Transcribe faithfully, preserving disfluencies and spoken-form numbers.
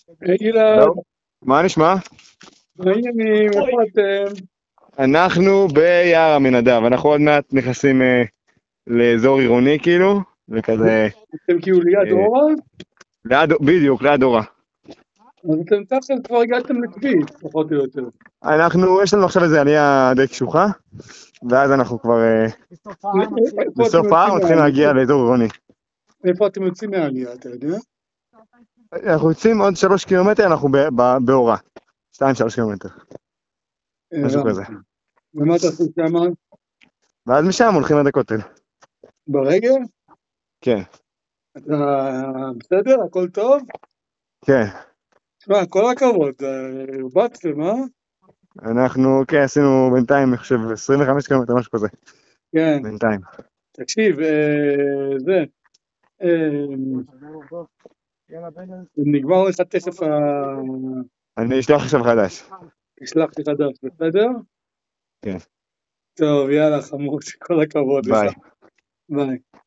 היי גלעד, לא, מה נשמע? מה העניינים? איפה אתם? אנחנו ביער עמינדב, אנחנו עוד מעט נכנסים אה, לאזור עירוני כאילו, וכזה, אתם כאילו ליד אה, אורה? ליד, בדיוק, ליד אורה. אז אתם תכף כבר הגעתם לכביש, פחות או יותר. אנחנו, יש לנו עכשיו איזה עלייה די קשוחה, ואז אנחנו כבר אה, א- איפה אתם בסוף ההר יוצאים מתחילים מהעלייה? להגיע לאזור עירוני. איפה אתם יוצאים מהעלייה, אתה יודע? אנחנו יוצאים עוד שלוש קילומטר, אנחנו ב- ב- באורה. שתיים, שלוש קילומטר, משהו כזה. הבנתי. ומה תעשו שם? ואז משם הולכים עד הכותל. ברגל? כן, אתה בסדר? הכל טוב? כן. תשמע, כל הכבוד, אה, הרבצתם, אה? אנחנו, כן, עשינו בינתיים, אני חושב, עשרים וחמש קילומטר, משהו כזה. כן. בינתיים. תקשיב, אה, זה, אה, נגמר לך תכף ה... אני אשלח עכשיו חדש. תשלח לי חדש, בסדר? כן. טוב, יאללה, חמוד, כל הכבוד לך. ביי. ביי.